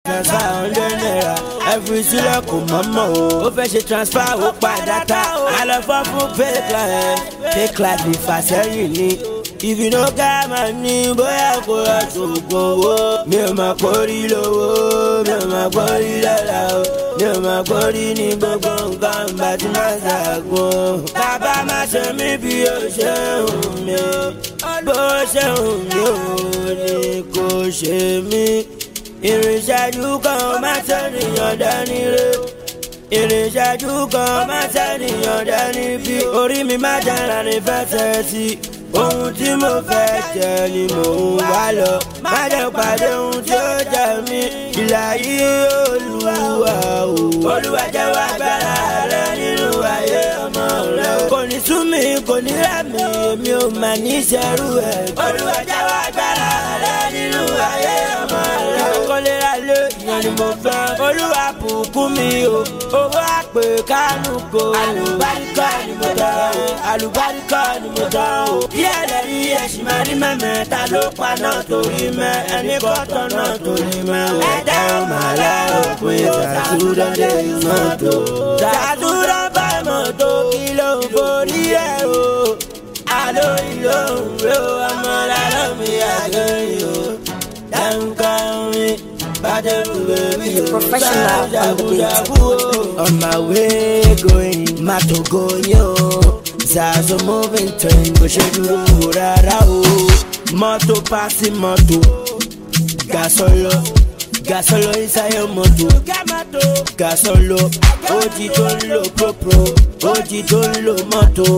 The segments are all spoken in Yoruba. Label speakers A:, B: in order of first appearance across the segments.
A: transfer 100 naira every sílẹ̀ kò mọ́mọ́ o. Ó fẹ́ ṣe transfer ó pa data. Àlọ́ fọ́ fún fake life ìfàsẹ́yìn ni. If you no get money, bóyá kò rà ṣògùn owó. Mi ò máa kórí lówó, mi ò máa kórí lọ́la o. Mi ò máa kórí ní gbogbo nǹkan bá ti máa ṣàgùn. Bàbá má ṣe mí bí ó ṣe hùn mí. Bó ṣe hùn mí ò ní kò ṣe mí. Ìrìnṣẹ́jú kan má ṣènìyàn dání rè. Ìrìnṣẹ́jú kan má ṣènìyàn dání bí. Orí mi má dára ní fẹsẹ̀ sí. Ohun tí mo fẹ́ jẹ ni mò ń wá lọ. Má jẹ́ pàdé ohun tí ó jẹ mí. Ìlà yìí Olúwa o. Olúwa jẹ́wọ́ agbára rẹ nínú ayé ọmọ rẹ. Kò ní sú mi, kò ní rẹ̀ mí, èmi ò mà ní ṣerú ẹ̀. Olúwa jẹ́wọ́ agbára rẹ nínú ayé ọmọ rẹ. Kọ́lé lálé ìyẹn ni mo fẹ́. Olúwa bùkún mi o. Owó àpè kánú kò. Àlùbáríkà ni mo dá o. Àlùbáríkà ni mo dá o. Yẹ́lẹ̀ rí ẹ̀sìn máa rí mẹ́mẹ́ ta ló pa náà torí mẹ́ ẹni kọ́tọ̀ náà torí mẹ́ o. Ẹ̀dá ọmọ aláòpin ṣàtúndọ̀dé mọ́tò. Ṣàtúndọ̀ bá mọ́tò kí ló ń borí ẹ̀ o. Àlọ́ ìlò òwe o, ọmọ làlọ́ mi àgbẹ̀yìn o. Dáńkà mi bàjẹ́ bùbẹ̀ mi o. Ṣàjàbùjàbù o. On my way going, màtò gòyìn o. Zazo moving train, bó ṣe dúró rárá o. Mọ́tò pàṣẹ mọ́tò. Gasolo ìsáyé mọ́tò. Gasolo, ojì tó ń lo propro. Ojì tó ń lo mọ́tò.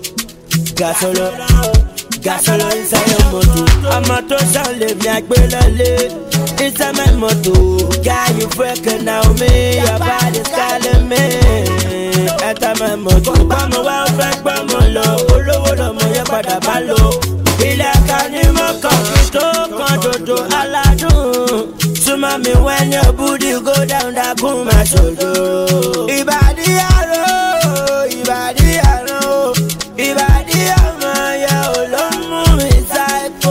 A: Gasolo ìsáyé mọ́tò. Ọmọ tó ṣàlẹ̀ mi àgbélọ́lé. Ìsámẹ́ mọ́tò. Guy you freaking now me, your body's calling me. Ẹ̀ta máa mọ̀ tó gbọ́mọ wá ó fẹ́ gbọ́mọ lọ. Olówó lọmọ yẹn padà bá lọ. Ilé ẹ̀ka ni mo kàn kí tó kan dòdò aládùn. Súnmọ́ mi when your booty go down dákún máa ṣòjò. Ìbàdí àrò, ìbàdí àrò. Ìbàdí ọmọ yẹn ò ló mú mi psycho.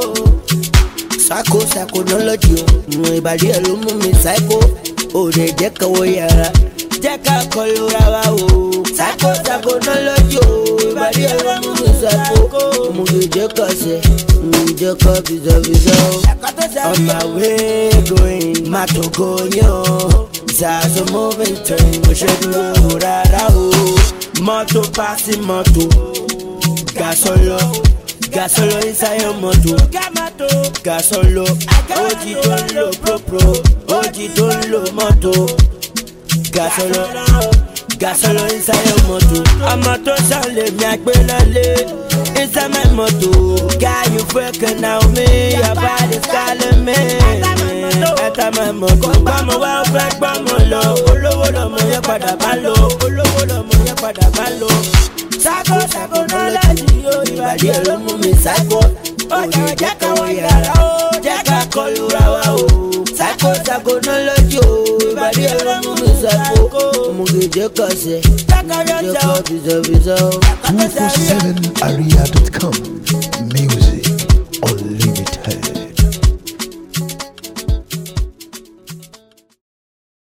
A: Psychonology o, ìbàdí ẹ̀ ló mú mi psycho. Òde jẹ́ kọ́wọ́ yàrá. Jẹ́ ká kọlu ra wa o. Psychonology o. Ìbàdí ẹ̀rọ mú mi psycho. Mo lè jẹ́ ká ṣe, jẹ́ ká fìzọ́fìzọ́ o. On my way going, màtò gòyìn o. Zazo moving train, mo ṣe dúró rárá o. Mọ́tò pàṣẹ mọ́tò. Gasolo ìsáyé mọ́tò. Gasolo, ojì tó ń lo propro. Ojì tó ń lo mọ́tò. Gasolo ìsáyé mọ́tò. Ọmọ tó ṣàlẹ̀ mi àgbélọ́lé. Ìsámẹ́ mọ́tò. Guy you freaking now me, your body's calling me. Ẹ̀ta máa mọ̀ tó gbọ́mọ wá ó fẹ́ gbọ́mọ lọ. Olówó lọmọ yẹn padà bá lọ. Olówó lọmọ yẹn padà bá lọ. Psychonology o, ìbàdí ẹ̀ ló mú mi psycho. Òde jẹ́ ká wọ yàrá o. Jẹ́ ká kọlu ra wa o. Psychonology o, ìbàdí ẹ̀ ló mú mi psycho. Mo lè jẹ́ ká ṣe, jẹ́ ká fìzọ́fìzọ́ o.
B: 247aria.com